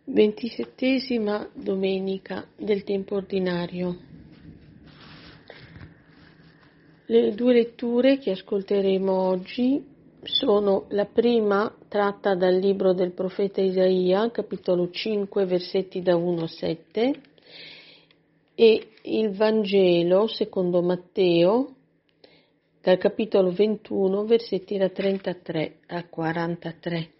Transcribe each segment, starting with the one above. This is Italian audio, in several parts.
27ª domenica del tempo ordinario. Le due letture che ascolteremo oggi sono la prima tratta dal libro del profeta Isaia, capitolo 5, versetti da 1 a 7, e il Vangelo secondo Matteo, dal capitolo 21, versetti da 33 a 43.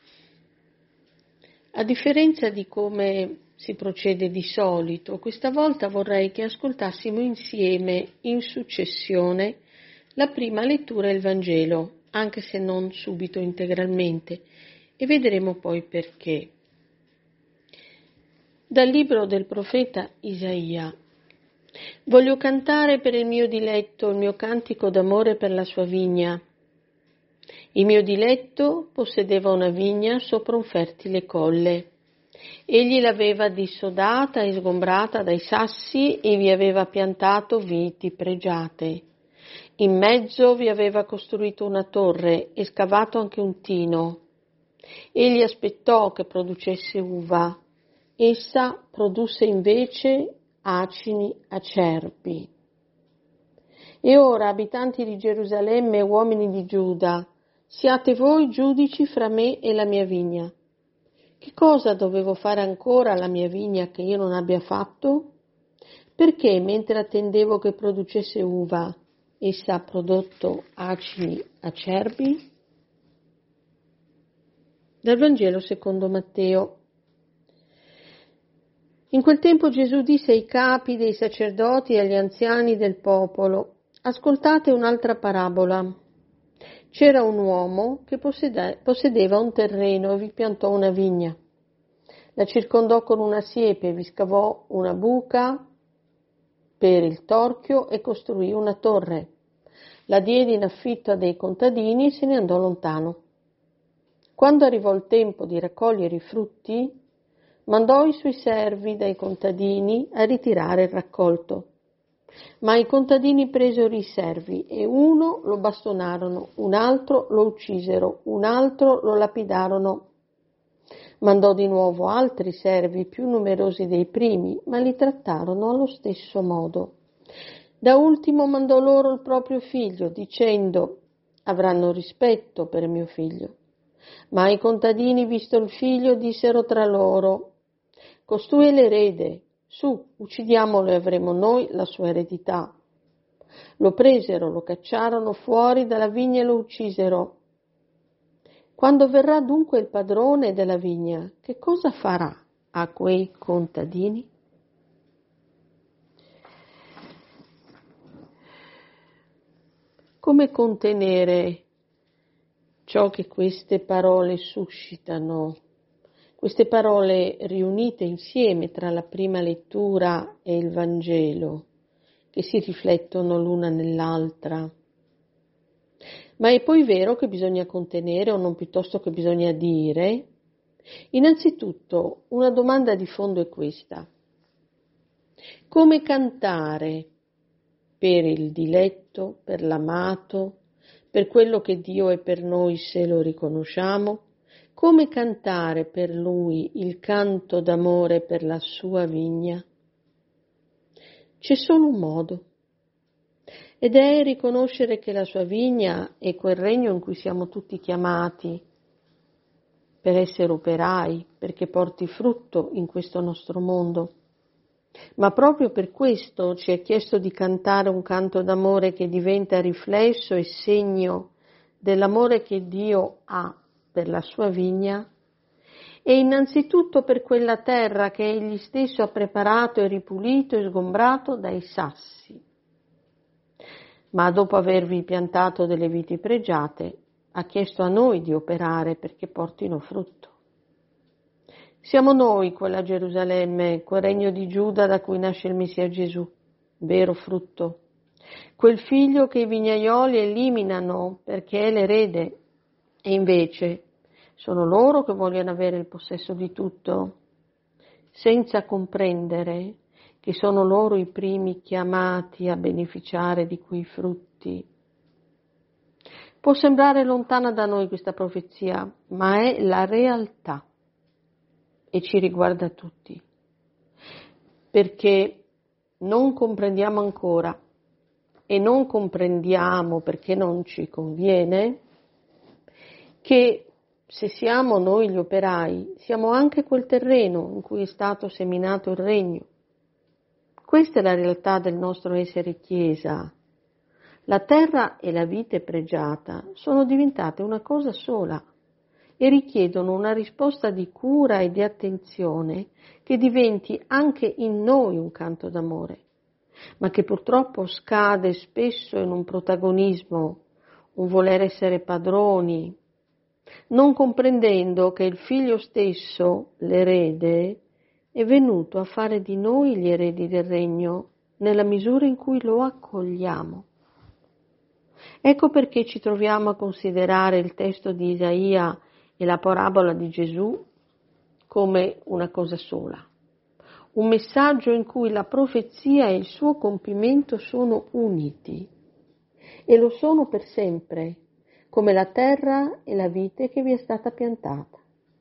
A differenza di come si procede di solito, questa volta vorrei che ascoltassimo insieme in successione la prima lettura e il Vangelo, anche se non subito integralmente, e vedremo poi perché. Dal libro del profeta Isaia. Voglio cantare per il mio diletto il mio cantico d'amore per la sua vigna. Il mio diletto possedeva una vigna sopra un fertile colle. Egli l'aveva dissodata e sgombrata dai sassi e vi aveva piantato viti pregiate. In mezzo vi aveva costruito una torre e scavato anche un tino. Egli aspettò che producesse uva. Essa produsse invece acini acerbi. E ora, abitanti di Gerusalemme e uomini di Giuda, siate voi giudici fra me e la mia vigna. Che cosa dovevo fare ancora alla mia vigna che io non abbia fatto? Perché mentre attendevo che producesse uva, essa ha prodotto acini acerbi? Dal Vangelo secondo Matteo. In quel tempo Gesù disse ai capi dei sacerdoti e agli anziani del popolo: ascoltate un'altra parabola. C'era un uomo che possedeva un terreno e vi piantò una vigna. La circondò con una siepe, vi scavò una buca per il torchio e costruì una torre. La diede in affitto a dei contadini e se ne andò lontano. Quando arrivò il tempo di raccogliere i frutti, mandò i suoi servi dai contadini a ritirare il raccolto. Ma i contadini presero i servi e uno lo bastonarono, un altro lo uccisero, un altro lo lapidarono. Mandò di nuovo altri servi più numerosi dei primi, ma li trattarono allo stesso modo. Da ultimo mandò loro il proprio figlio, dicendo: avranno rispetto per mio figlio. Ma i contadini, visto il figlio, dissero tra loro: costui è l'erede, su, uccidiamolo e avremo noi la sua eredità. Lo presero, lo cacciarono fuori dalla vigna e lo uccisero. Quando verrà dunque il padrone della vigna, che cosa farà a quei contadini? Come contenere ciò che queste parole suscitano? Queste parole riunite insieme tra la prima lettura e il Vangelo, che si riflettono l'una nell'altra. Ma è poi vero che bisogna contenere, o non piuttosto che bisogna dire? Innanzitutto, una domanda di fondo è questa: come cantare per il diletto, per l'amato, per quello che Dio è per noi se lo riconosciamo? Come cantare per Lui il canto d'amore per la sua vigna? C'è solo un modo, ed è riconoscere che la sua vigna è quel regno in cui siamo tutti chiamati per essere operai, perché porti frutto in questo nostro mondo. Ma proprio per questo ci è chiesto di cantare un canto d'amore che diventa riflesso e segno dell'amore che Dio ha per la sua vigna, e innanzitutto per quella terra che Egli stesso ha preparato e ripulito e sgombrato dai sassi. Ma dopo avervi piantato delle viti pregiate, ha chiesto a noi di operare perché portino frutto. Siamo noi quella Gerusalemme, quel regno di Giuda da cui nasce il Messia Gesù, vero frutto. Quel figlio che i vignaioli eliminano perché è l'erede, e invece sono loro che vogliono avere il possesso di tutto, senza comprendere che sono loro i primi chiamati a beneficiare di quei frutti. Può sembrare lontana da noi questa profezia, ma è la realtà. e ci riguarda tutti, perché non comprendiamo ancora e non comprendiamo perché non ci conviene che se siamo noi gli operai, siamo anche quel terreno in cui è stato seminato il regno. Questa è la realtà del nostro essere Chiesa. La terra e la vite pregiata sono diventate una cosa sola e richiedono una risposta di cura e di attenzione che diventi anche in noi un canto d'amore, ma che purtroppo scade spesso in un protagonismo, un voler essere padroni, non comprendendo che il figlio stesso, l'erede, è venuto a fare di noi gli eredi del regno nella misura in cui lo accogliamo. Ecco perché ci troviamo a considerare il testo di Isaia e la parabola di Gesù come una cosa sola, un messaggio in cui la profezia e il suo compimento sono uniti e lo sono per sempre, come la terra e la vite che vi è stata piantata.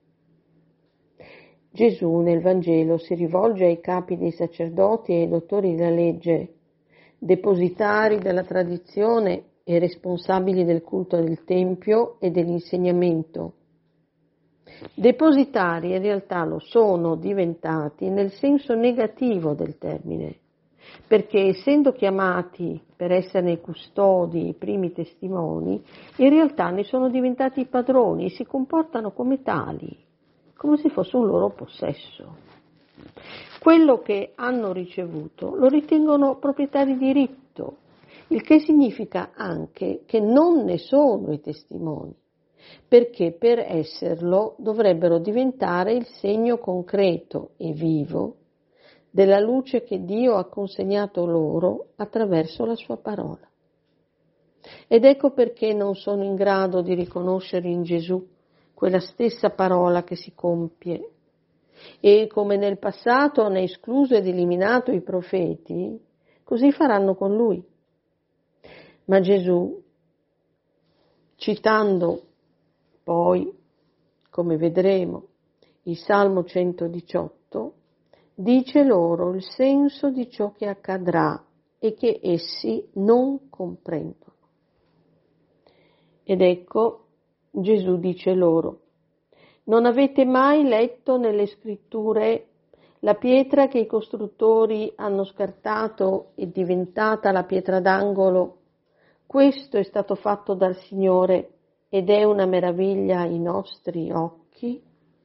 Gesù nel Vangelo si rivolge ai capi dei sacerdoti e ai dottori della legge, depositari della tradizione e responsabili del culto del Tempio e dell'insegnamento. Depositari in realtà lo sono diventati nel senso negativo del termine, perché essendo chiamati per esserne i custodi, i primi testimoni, in realtà ne sono diventati i padroni e si comportano come tali, come se fosse un loro possesso. Quello che hanno ricevuto lo ritengono proprietà di diritto, il che significa anche che non ne sono i testimoni, perché per esserlo dovrebbero diventare il segno concreto e vivo della luce che Dio ha consegnato loro attraverso la sua parola. Ed ecco perché non sono in grado di riconoscere in Gesù quella stessa parola che si compie. E come nel passato hanno escluso ed eliminato i profeti, così faranno con lui. Ma Gesù, citando poi, come vedremo, il Salmo 118, dice loro il senso di ciò che accadrà e che essi non comprendono. Ed ecco, Gesù dice loro: non avete mai letto nelle scritture la pietra che i costruttori hanno scartato è diventata la pietra d'angolo? Questo è stato fatto dal Signore ed è una meraviglia ai nostri occhi.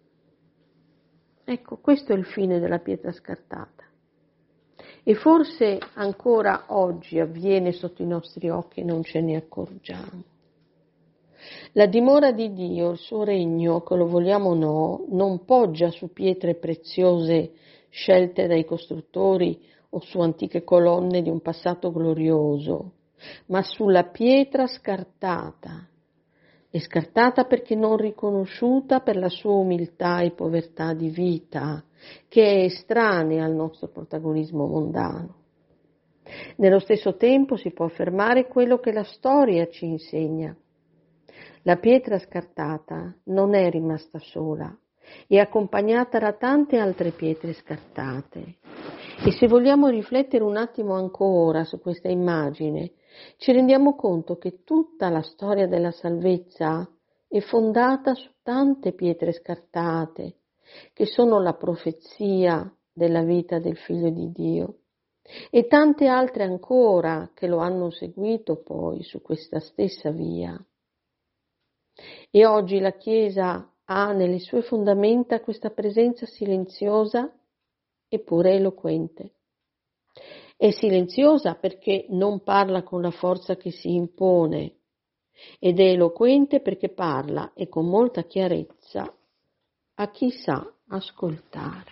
Ecco, questo è il fine della pietra scartata. E forse ancora oggi avviene sotto i nostri occhi e non ce ne accorgiamo. La dimora di Dio, il suo regno, che lo vogliamo o no, non poggia su pietre preziose scelte dai costruttori o su antiche colonne di un passato glorioso, ma sulla pietra scartata. È scartata perché non riconosciuta per la sua umiltà e povertà di vita, che è estranea al nostro protagonismo mondano. Nello stesso tempo si può affermare quello che la storia ci insegna. La pietra scartata non è rimasta sola, è accompagnata da tante altre pietre scartate. E se vogliamo riflettere un attimo ancora su questa immagine, ci rendiamo conto che tutta la storia della salvezza è fondata su tante pietre scartate, che sono la profezia della vita del Figlio di Dio, e tante altre ancora che lo hanno seguito poi su questa stessa via. E oggi la Chiesa ha nelle sue fondamenta questa presenza silenziosa eppure eloquente. È silenziosa perché non parla con la forza che si impone ed è eloquente perché parla e con molta chiarezza a chi sa ascoltare.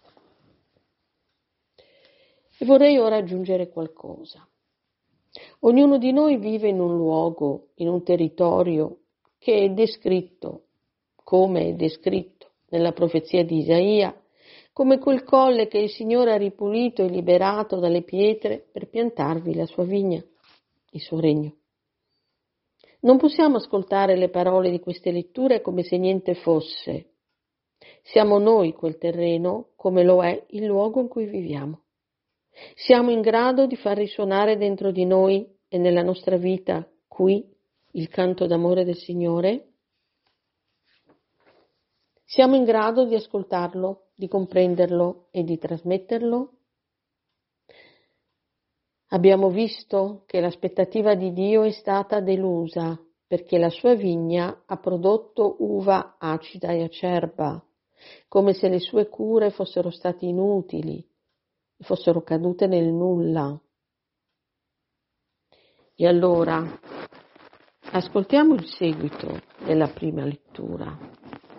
E vorrei ora aggiungere qualcosa. Ognuno di noi vive in un luogo, in un territorio che è descritto, come è descritto nella profezia di Isaia, come quel colle che il Signore ha ripulito e liberato dalle pietre per piantarvi la sua vigna, il suo regno. Non possiamo ascoltare le parole di queste letture come se niente fosse, Siamo noi quel terreno, come lo è il luogo in cui viviamo. Siamo in grado di far risuonare dentro di noi e nella nostra vita qui il canto d'amore del Signore? Siamo in grado di ascoltarlo, di comprenderlo e di trasmetterlo? Abbiamo visto che l'aspettativa di Dio è stata delusa perché la sua vigna ha prodotto uva acida e acerba, come se le sue cure fossero state inutili, fossero cadute nel nulla. E allora, ascoltiamo il seguito della prima lettura.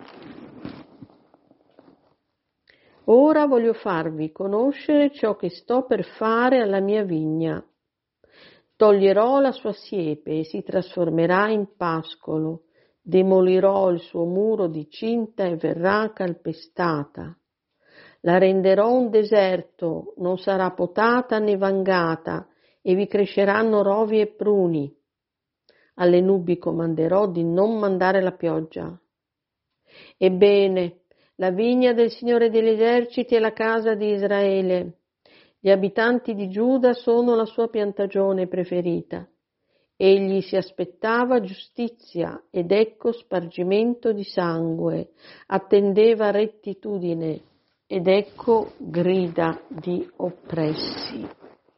Ora voglio farvi conoscere ciò che sto per fare alla mia vigna. Toglierò la sua siepe e si trasformerà in pascolo, demolirò il suo muro di cinta e verrà calpestata. La renderò un deserto, non sarà potata né vangata, e vi cresceranno rovi e pruni. Alle nubi comanderò di non mandare la pioggia. Ebbene, la vigna del Signore degli eserciti è la casa di Israele. Gli abitanti di Giuda sono la sua piantagione preferita. Egli si aspettava giustizia ed ecco spargimento di sangue, attendeva rettitudine ed ecco grida di oppressi.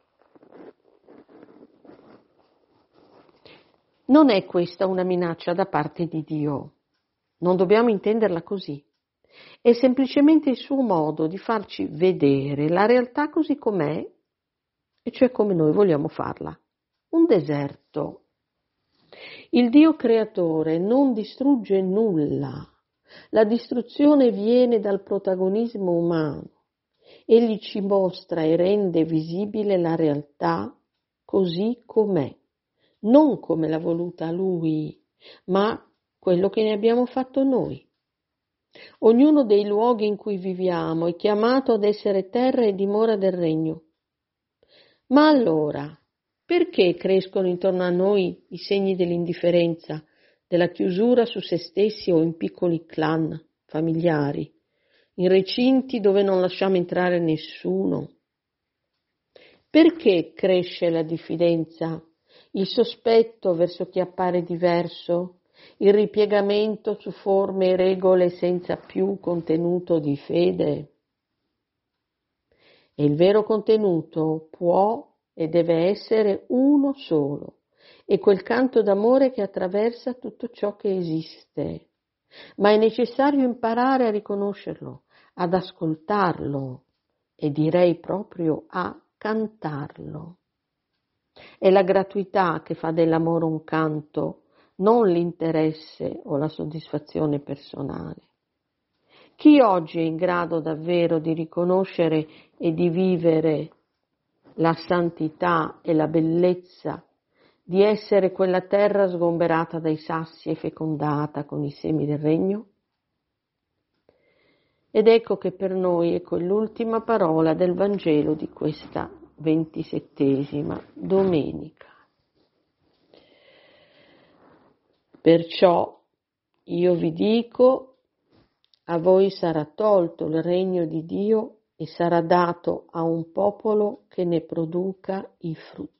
Non è questa una minaccia da parte di Dio. Non dobbiamo intenderla così. È semplicemente il suo modo di farci vedere la realtà così com'è, e cioè come noi vogliamo farla. Un deserto. Il Dio creatore non distrugge nulla. La distruzione viene dal protagonismo umano. Egli ci mostra e rende visibile la realtà così com'è, non come l'ha voluta Lui, ma quello che ne abbiamo fatto noi. Ognuno dei luoghi in cui viviamo è chiamato ad essere terra e dimora del regno. Ma allora, perché crescono intorno a noi i segni dell'indifferenza, della chiusura su se stessi o in piccoli clan familiari, in recinti dove non lasciamo entrare nessuno? Perché cresce la diffidenza, il sospetto verso chi appare diverso, il ripiegamento su forme e regole senza più contenuto di fede? E il vero contenuto può e deve essere uno solo, è quel canto d'amore che attraversa tutto ciò che esiste. Ma è necessario imparare a riconoscerlo, ad ascoltarlo e direi proprio a cantarlo. È la gratuità che fa dell'amore un canto, non l'interesse o la soddisfazione personale. Chi oggi è in grado davvero di riconoscere e di vivere la santità e la bellezza di essere quella terra sgomberata dai sassi e fecondata con i semi del regno? Ed ecco che per noi è quell'ultima parola del Vangelo di questa 27ª domenica. Perciò io vi dico, a voi sarà tolto il regno di Dio e sarà dato a un popolo che ne produca i frutti.